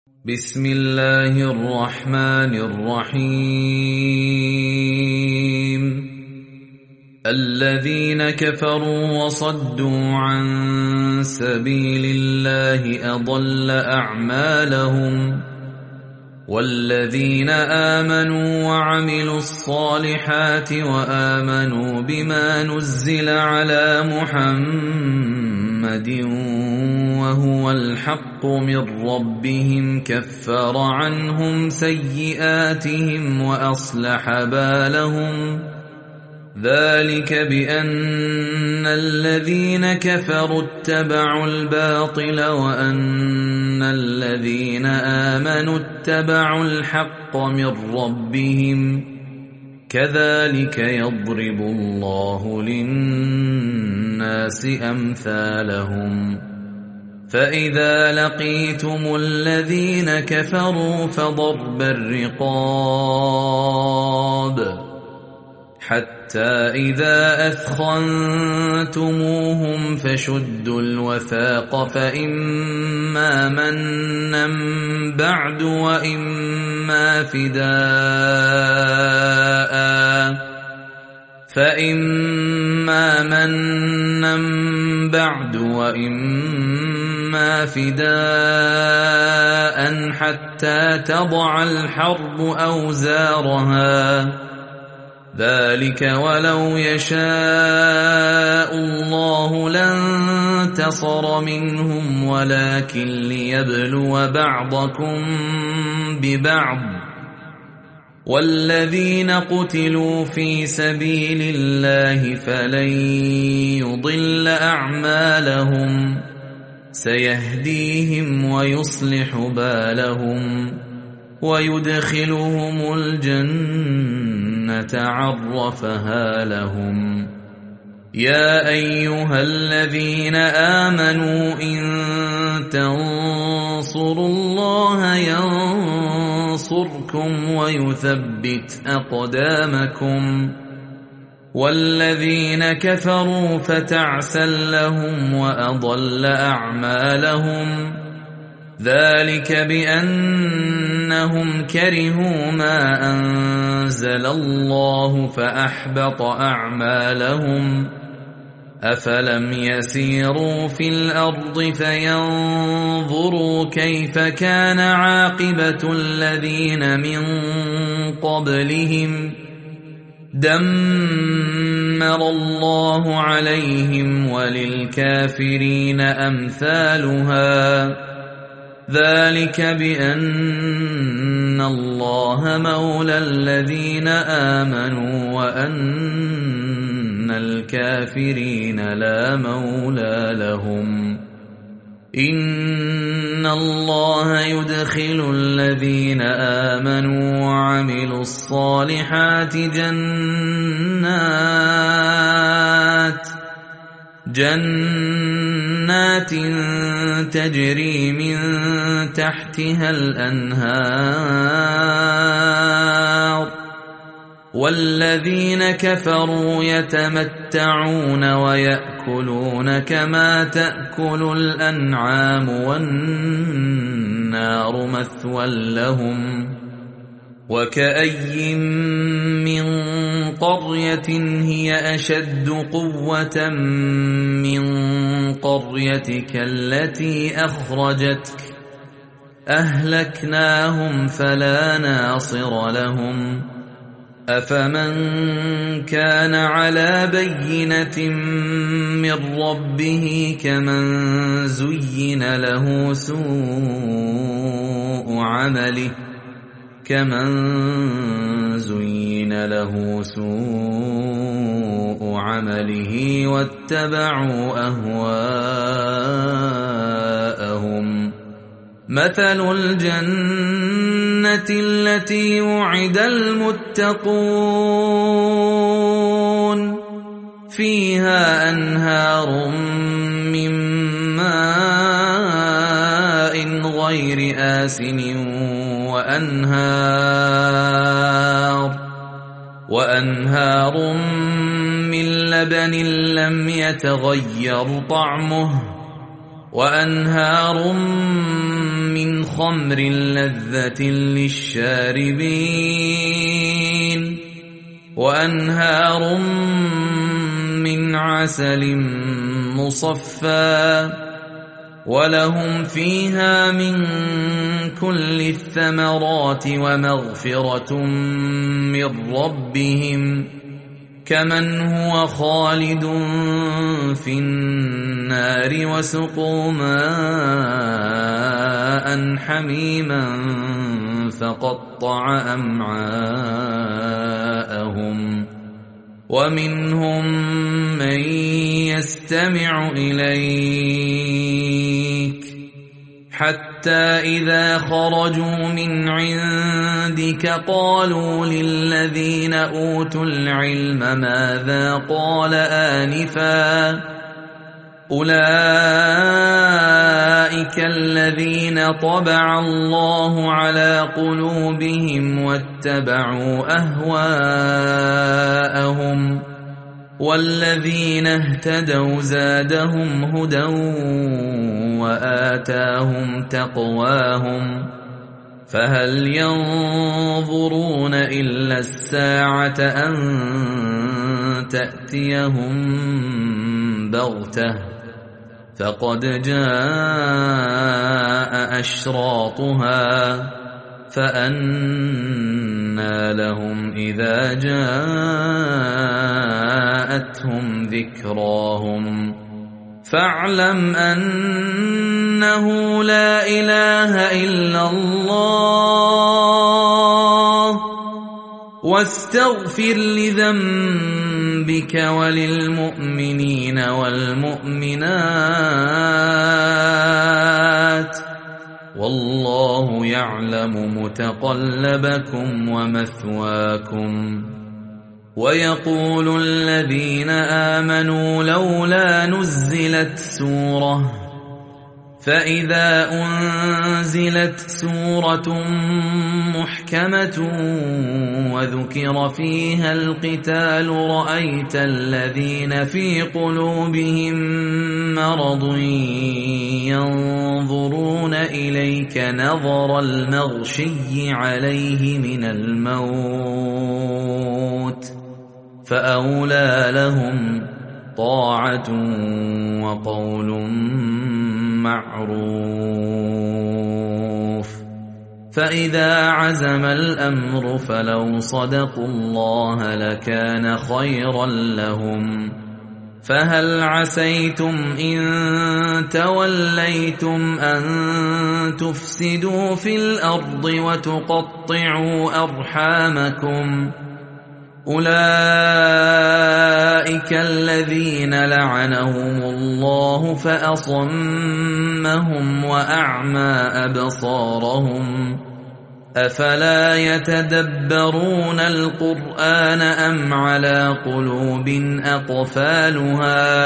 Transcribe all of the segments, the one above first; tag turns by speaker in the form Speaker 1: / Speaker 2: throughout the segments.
Speaker 1: بسم الله الرحمن الرحيم الذين كفروا وصدوا عن سبيل الله أضل أعمالهم والذين آمنوا وعملوا الصالحات وآمنوا بما نزل على محمد وهو الحق من ربهم كفر عنهم سيئاتهم وأصلح بالهم ذلك بأن الذين كفروا اتبعوا الباطل وأن الذين آمنوا اتبعوا الحق من ربهم كذلك يضرب الله للناس أمثالهم فإذا لقيتم الذين كفروا فضرب الرقاب حتى إذا أثخنتموهم فشدوا الوثاق فإما منا بعد وإما فداء حتى تضع الحرب أوزارها ذلك ولو يشاء الله لانتصر منهم ولكن ليبلو بعضكم ببعض والذين قتلوا في سبيل الله فلن يضل أعمالهم سيهديهم ويصلح بالهم ويدخلهم الجنة عرفها لهم يا أيها الذين آمنوا إن تنصروا الله ينصركم ويثبت أقدامكم والذين كفروا فتعسا لهم وأضل أعمالهم ذلك بأنهم كرهوا ما أنزل الله فأحبط أعمالهم أفلم يسيروا في الأرض فينظروا كيف كان عاقبة الذين من قبلهم دمر الله عليهم وللكافرين أمثالها ذلك بأن الله مولى الذين آمنوا وأن الكافرين لا مولى لهم إن الله يدخل الذين آمنوا وعملوا الصالحات جنات تجري من تحتها الأنهار والذين كفروا يتمتعون ويأكلون كما تأكل الأنعام والنار مثوى لهم وكأي من قرية هي أشد قوة من قريتك التي أخرجتك أهلكناهم فلا ناصر لهم أفمن كان على بينة من ربه كمن زين له سوء عمله واتبعوا أهواءهم مثل الجنة التي وعد المتقون فيها أنهار من ماء غير آسن وأنهار من لبن لم يتغير طعمه وأنهار من خمر لذة للشاربين وأنهار من عسل مصفى ولهم فيها من كل الثمرات ومغفرة من ربهم كمن هو خالد في النار وسقوا ماء حميما فقطع أمعاءهم ومنهم من يستمع إليك حتى إذا خرجوا من عندك قالوا للذين أوتوا العلم ماذا قال آنفا أولئك الذين طبع الله على قلوبهم واتبعوا أهواءهم والذين اهتدوا زادهم هدى وآتاهم تقواهم فهل ينظرون إلا الساعة أن تأتيهم بغتة فقد جاء أشراطها فأنى لهم إذا جاءتهم ذكراهم فاعلم أنه لا إله إلا الله واستغفر لذنبك وللمؤمنين والمؤمنات والله يعلم متقلبكم ومثواكم ويقول الذين آمنوا لولا نزلت سورة فإذا أنزلت سورة محكمة وذكر فيها القتال رأيت الذين في قلوبهم مرض ينظرون إليك نظر المغشي عليه من الموت فأولى لهم طاعة وقول معروف فإذا عزم الأمر فلو صدقوا الله لكان خيرا لهم فهل عسيتم إن توليتم أن تفسدوا في الأرض وتقطعوا أرحامكم أولئك الذين لعنهم الله فأصمهم وأعمى أبصارهم أفلا يتدبرون القرآن أم على قلوب أقفالها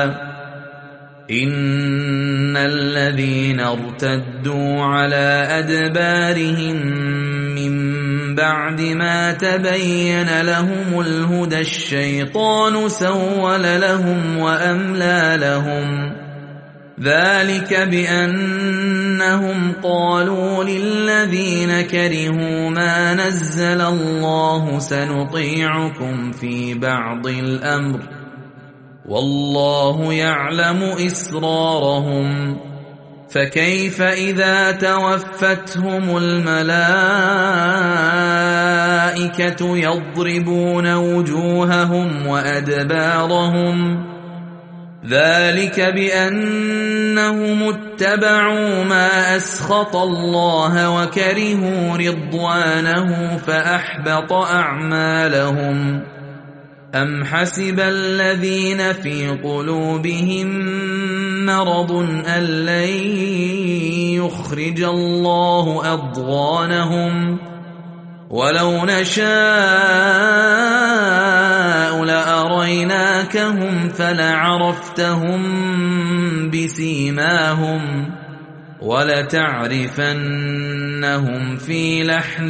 Speaker 1: إن الذين ارتدوا على أدبارهم من بعد ما تبين لهم الهدى الشيطان سول لهم وأملى لهم ذلك بأنهم قالوا للذين كرهوا ما نزل الله سنطيعكم في بعض الأمر والله يعلم إسرارهم فكيف إذا توفتهم الملائكة يضربون وجوههم وأدبارهم ذلك بأنهم اتبعوا ما أسخط الله وكرهوا رضوانه فأحبط أعمالهم أم حسب الذين في قلوبهم مرض أن لن يخرج الله أضغانهم ولو نشاء لأريناكهم فلعرفتهم بسيماهم ولتعرفنهم في لحن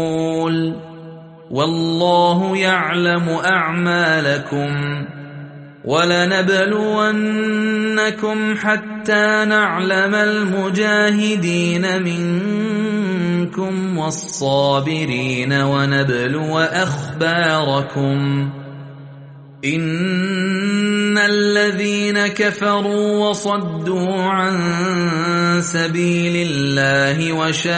Speaker 1: القول والله يعلم أعمالكم وَلَنَبْلُوَنَّكُمْ حَتَّى نَعْلَمَ الْمُجَاهِدِينَ مِنكُمْ وَالصَّابِرِينَ وَنَبْلُوَ أَخْبَارَكُمْ إِنَّ الَّذِينَ كَفَرُوا وَصَدُّوا عَن سَبِيلِ اللَّهِ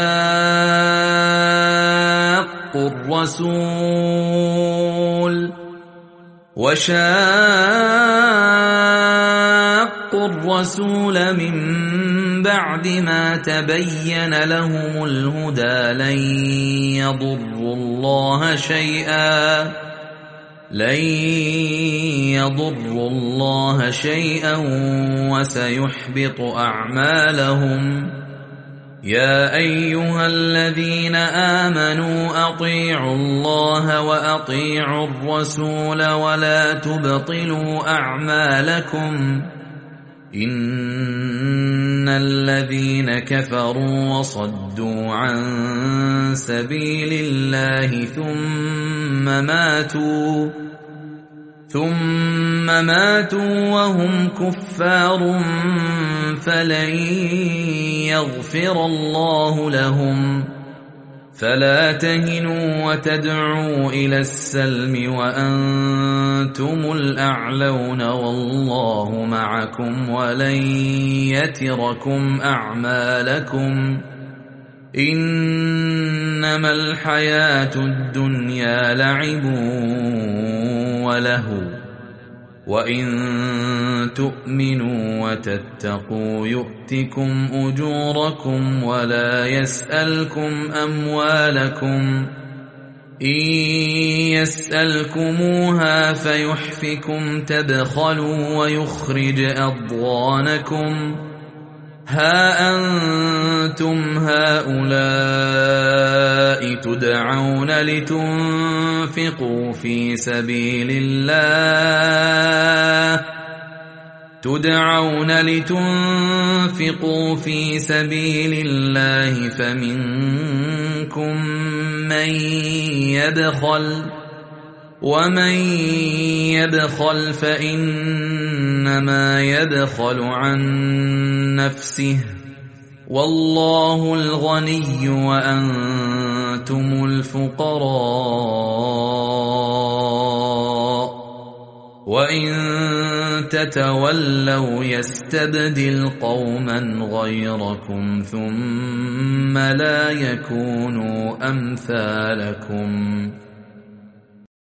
Speaker 1: وشاقوا الرسول من بعد ما تبين لهم الهدى لن يضروا الله شيئا وسيحبط أعمالهم. يا أيها الذين آمنوا أطيعوا الله وأطيعوا الرسول ولا تبطلوا أعمالكم إن الذين كفروا وصدوا عن سبيل الله ثم ماتوا وهم كفار فلن يغفر الله لهم. فلا تهنوا وتدعوا إلى السلم وأنتم الأعلون والله معكم ولن يتركم أعمالكم. إنما الحياة الدنيا لعب وله وإن تؤمنوا وتتقوا يؤتكم أجوركم ولا يسألكم أموالكم إن يسألكموها فيحفكم تبخلوا ويخرج أضغانكم. ها أنتم هؤلاء تدعون لتنفقوا في سبيل الله فمنكم من يبخل ومن يبخل فإنما يبخل عن نفسه والله الغني وأنتم الفقراء وإن تتولوا يستبدل قوما غيركم ثم لا يكونوا أمثالكم.